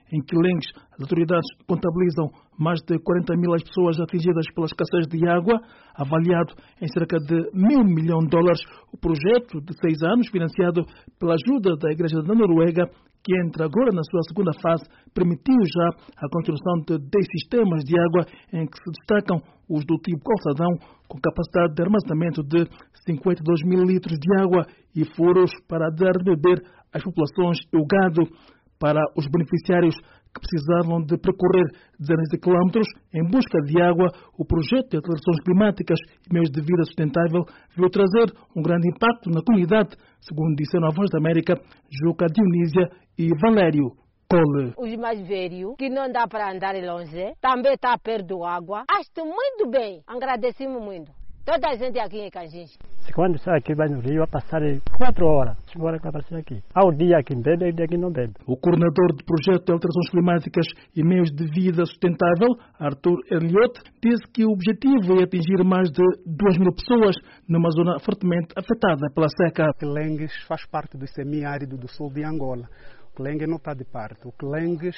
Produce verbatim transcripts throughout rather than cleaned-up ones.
Em Quilengues, as autoridades contabilizam mais de quarenta mil as pessoas atingidas pela escassez de água, avaliado em cerca de mil milhões de dólares. O projeto de seis anos, financiado pela ajuda da Igreja da Noruega, que entra agora na sua segunda fase, permitiu já a construção de dez sistemas de água, em que se destacam os do tipo calçadão, com capacidade de armazenamento de cinquenta e dois mil litros de água e furos para dar de beber às populações e o gado. Para os beneficiários que precisavam de percorrer dezenas de quilómetros em busca de água, o projeto de alterações climáticas e meios de vida sustentável veio trazer um grande impacto na comunidade, segundo disseram a Voz da América, Juca Dionísia e Valério Cole. Os mais velhos, que não dá para andar longe, também está perto da água. Acho muito bem, agradecemos muito. Toda a gente aqui em Canjinha. Quando sai aqui, vai no rio, vai passar quatro horas. Cinco horas que vai passar aqui. Há o dia que bebe e o dia que não bebe. O coordenador do projeto de alterações climáticas e meios de vida sustentável, Arthur Elliott, disse que o objetivo é atingir mais de duas mil pessoas numa zona fortemente afetada pela seca. Quilengues faz parte do semiárido do sul de Angola. O Quilengue não está de parte. O Quilengues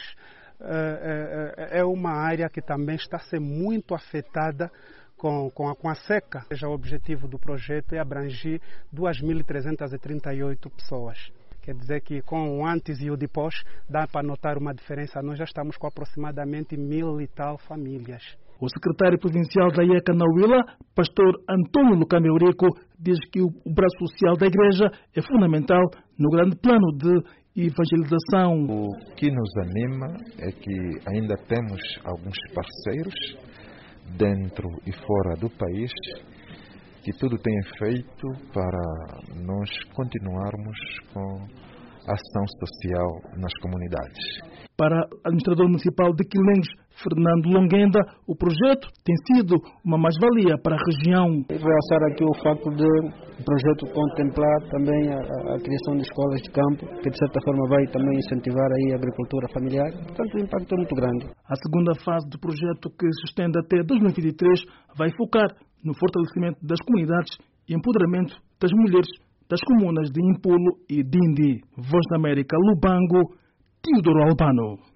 é, é, é uma área que também está a ser muito afetada Com, com, a, com a seca. O objetivo do projeto é abranger duas mil trezentas e trinta e oito pessoas. Quer dizer que com o antes e o depois dá para notar uma diferença. Nós já estamos com aproximadamente mil e tal famílias. O secretário provincial da I E C A na Huila, pastor Antônio Lucame Eurico, diz que o braço social da igreja é fundamental no grande plano de evangelização. O que nos anima é que ainda temos alguns parceiros dentro e fora do país, que tudo tem feito para nós continuarmos com a ação social nas comunidades. Para o administrador municipal de Quilengues, Fernando Longuenda, o projeto tem sido uma mais-valia para a região. Realçar aqui o facto de o projeto contemplar também a, a criação de escolas de campo, que de certa forma vai também incentivar aí a agricultura familiar. Portanto, o impacto é muito grande. A segunda fase do projeto, que se estende até dois mil e vinte e três, vai focar no fortalecimento das comunidades e empoderamento das mulheres das comunas de Impulo e Dindi. Voz da América, Lubango, Teodoro Albano.